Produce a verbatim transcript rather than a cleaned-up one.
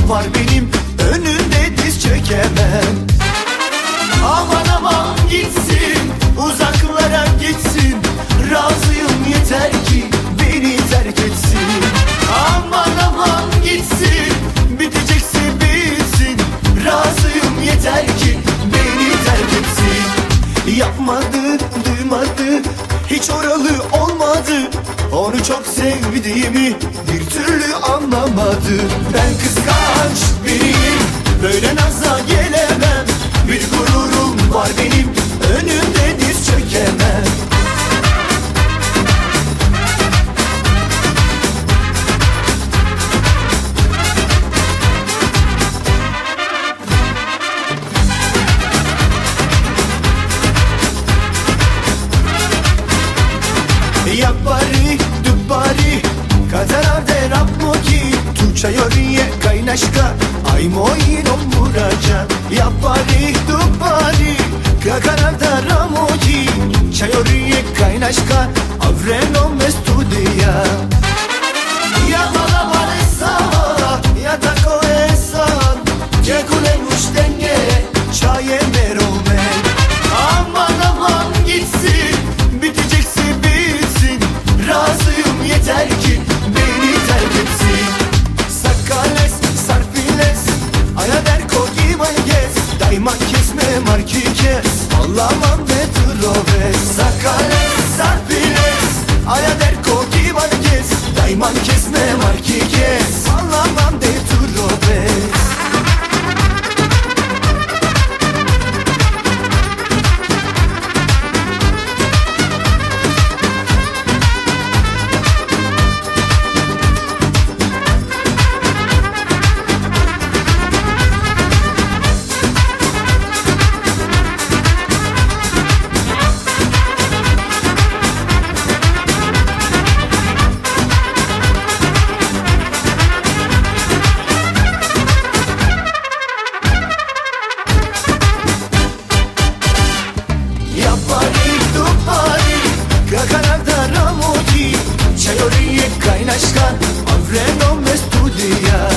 var benim, önünde diz çökemem. Aman aman gitsin, uzaklara gitsin, razıyım yeter ki beni terk etsin. Aman aman gitsin, bitecekse bitsin, razıyım yeter ki beni terk etsin. Yapmadı, duymadı, hiç oralı olmadı, onu çok sevdiğimi bir türlü anlamadı. Ben kıskanç biriyim, böyle naza gelemem. Bir gururum var benim, önümde diz çökemem. Yappari, duppari, Katararte rapmoki, tu çayorie kaynaşka, ay moi non muraca. Yappari, duppari, Katararte rapmoki, çayorie kaynaşka, avreno me studia. Ya bana vanessa, ya tako esan, cekule muştenge, çaye meromen. Aman aman gitsin, bitecekse bitsin, razıyım yeter ki beni terk etsin. Sakales, sarpiles, ayaderko gimayges, dayman kesme marki kes, Allah'ım betroves. Sakales, sarpiles, ayaderko gimayges, dayman kesme marki kes, Allah'ım betroves. Kaynaşkan, avreno me studia.